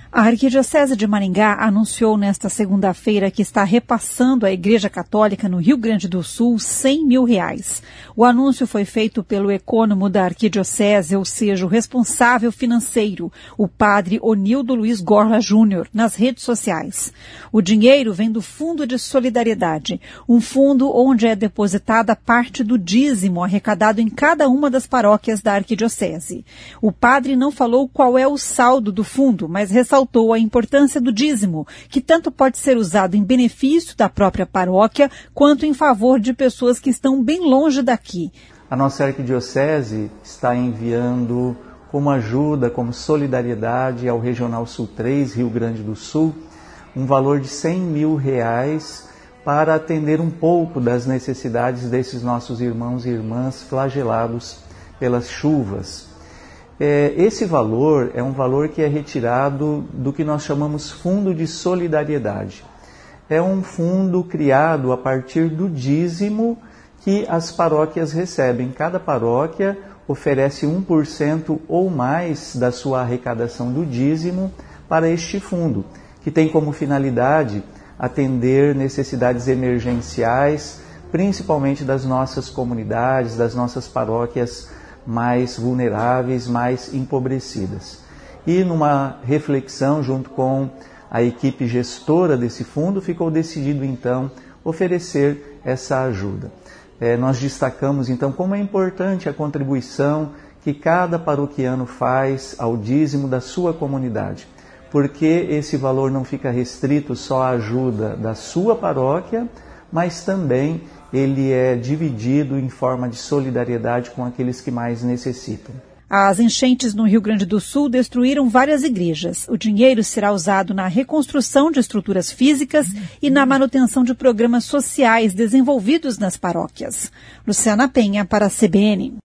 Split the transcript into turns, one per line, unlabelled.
A Arquidiocese de Maringá anunciou nesta segunda-feira que está repassando à Igreja Católica no Rio Grande do Sul R$100 mil. O anúncio foi feito pelo ecônomo da Arquidiocese, ou seja, o responsável financeiro, o padre Onildo Luiz Gorla Júnior, nas redes sociais. O dinheiro vem do Fundo de Solidariedade, um fundo onde é depositada parte do dízimo arrecadado em cada uma das paróquias da Arquidiocese. O padre não falou qual é o saldo do fundo, mas ressaltou a importância do dízimo, que tanto pode ser usado em benefício da própria paróquia, quanto em favor de pessoas que estão bem longe daqui.
A nossa arquidiocese está enviando como ajuda, como solidariedade ao Regional Sul 3, Rio Grande do Sul, um valor de R$100 mil para atender um pouco das necessidades desses nossos irmãos e irmãs flagelados pelas chuvas. Esse valor é um valor que é retirado do que nós chamamos Fundo de Solidariedade. É um fundo criado a partir do dízimo que as paróquias recebem. Cada paróquia oferece 1% ou mais da sua arrecadação do dízimo para este fundo, que tem como finalidade atender necessidades emergenciais, principalmente das nossas comunidades, das nossas paróquias mais vulneráveis, mais empobrecidas. E numa reflexão junto com a equipe gestora desse fundo, ficou decidido então oferecer essa ajuda. Nós destacamos então como é importante a contribuição que cada paroquiano faz ao dízimo da sua comunidade, porque esse valor não fica restrito só à ajuda da sua paróquia, mas também ele é dividido em forma de solidariedade com aqueles que mais necessitam.
As enchentes no Rio Grande do Sul destruíram várias igrejas. O dinheiro será usado na reconstrução de estruturas físicas e na manutenção de programas sociais desenvolvidos nas paróquias. Luciana Penha, para a CBN.